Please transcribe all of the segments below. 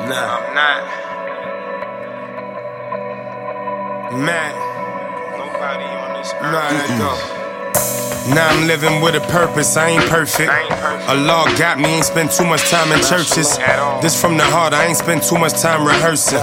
Nah, I'm not. Man, nobody on this earth. Nah, let go. Now I'm living with a purpose, I ain't perfect. Allah got me, ain't spend too much time in churches. This from the heart, I ain't spend too much time rehearsing.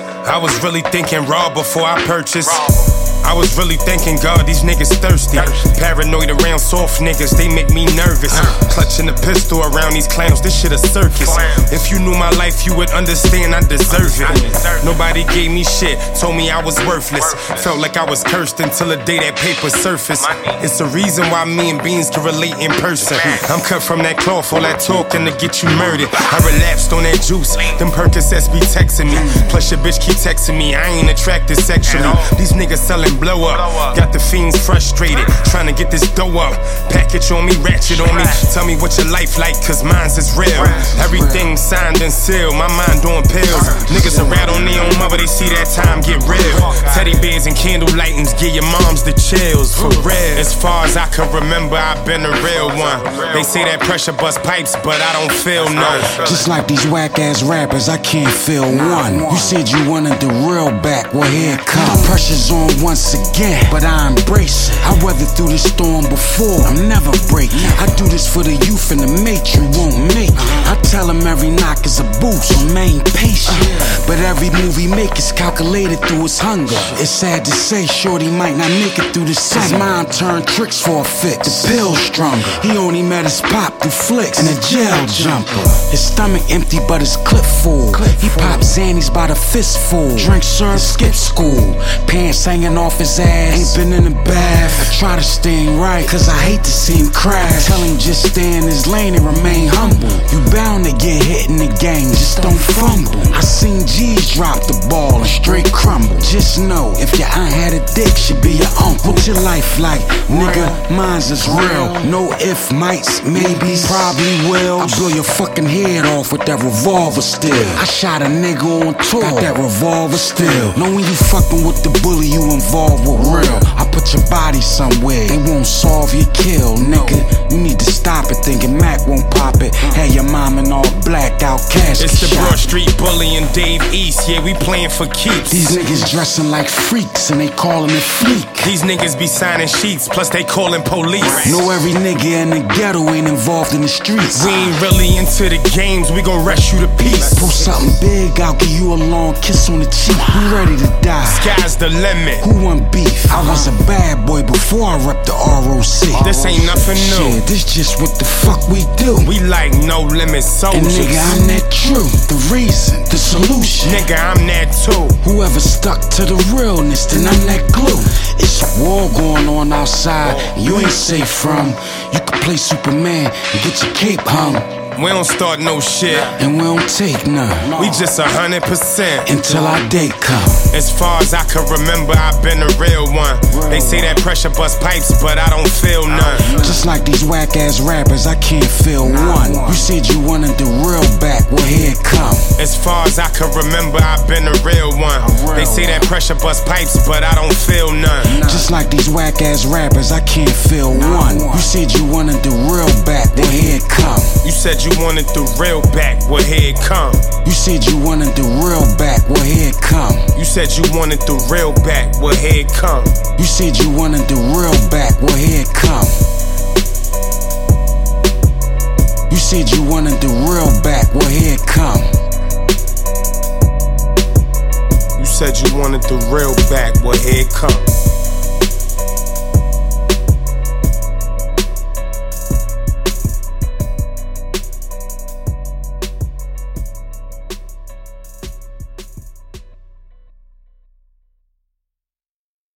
I was really thinking raw before I purchased. I was really thinking, God, these niggas thirsty. Paranoid around soft niggas, they make me nervous. Clutching a pistol around these clowns, this shit a circus. If you knew my life, you would understand I deserve it. Nobody gave me shit, told me I was worthless. Felt like I was cursed until the day that paper surfaced. It's the reason why me and Beans can relate in person. I'm cut from that cloth, all that talking to get you murdered. I relapsed on that juice, them Percocets be texting me. Plus your bitch keep texting me, I ain't attracted sexually. These niggas selling blow up, got the fiends frustrated, trying to get this dough up. Package on me, ratchet on me. Tell me what your life like, cause mine's is real. Everything signed and sealed, my mind on pills. Niggas are rat on their own mother, they see that time get real. Teddy bears and candle lightings, give your moms the chills, for real. As far as I can remember, I've been a real one. They say that pressure bust pipes, but I don't feel none. Just like these whack ass rappers, I can't feel one. You said you wanted the real back, well here it comes. Pressure's on once again, but I embrace it. I weathered through the storm before, I'm never breaking. I do this for the youth and the mate you won't make it. I tell them every knock is a boost, so remain patient. But every move he make is calculated through his hunger. It's sad to say, shorty might not make it through the summer. His mind turned tricks for a fix, the pill's stronger. He only met his pop through flicks and a jail jumper. His stomach empty but his clip full. He popped Xannies by the fistful. Drink served, skip school. Pants hanging off his ass. Ain't been in the bath. I try to stay right, cause I hate to see him crash. Tell him just stay in his lane and remain humble. You bound to get hit in the game, just don't fumble. I seen G's drop the ball and straight crumble. Just know, if your aunt had a dick, she'd be your uncle. What's your life like? Nigga, mine's is real. No if, mights, maybes, probably will. I blow your fucking head off with that revolver still. I shot a nigga on tour, got that revolver still. Know when you fucking with the bully, you involved with real. I put your body somewhere, they won't solve your kill, nigga. You need to stop it, thinking Mac won't pop it. Had your mom in all black out cash. It's the Broad Street Bully and Dave East, yeah, we playing for keeps. These niggas dressing like freaks and they calling it fleek. These niggas be signing sheets, plus they calling police. Know every nigga in the ghetto ain't involved in the streets. We ain't really into the games, we gon' rush you to peace. Pull something big, I'll give you a long kiss on the cheek. We ready to die, sky's the limit. Who want beef? I was a bad boy before I repped the ROC. This ain't nothing new. Yeah, this just what the fuck we do. We like no limit soldiers. And nigga, I'm that truth, the reason, the solution. Nigga, I'm that too. Whoever stuck to the realness, then I'm that glue. It's a war going on outside, you ain't safe from. You could play Superman and get your cape hung. We don't start no shit, and we don't take none. We just 100% until our day come. As far as I can remember, I've been a real one. They say that pressure bust pipes, but I don't feel none. Just like these whack ass rappers, I can't feel one. You said you wanted the real back, well here it come. As far as I can remember, I've been a real one. They say that pressure bust pipes, but I don't feel none. Just like these whack ass rappers, I can't feel one. You said you wanted the real back, well here it come. You said you wanted the real back, well here it come. You said you wanted the real back, well here it come. You said you wanted the real back, well here it come. You said you wanted the real back, well here it come. You said you wanted the real back, well here it come. You said you wanted the real back, well here it come.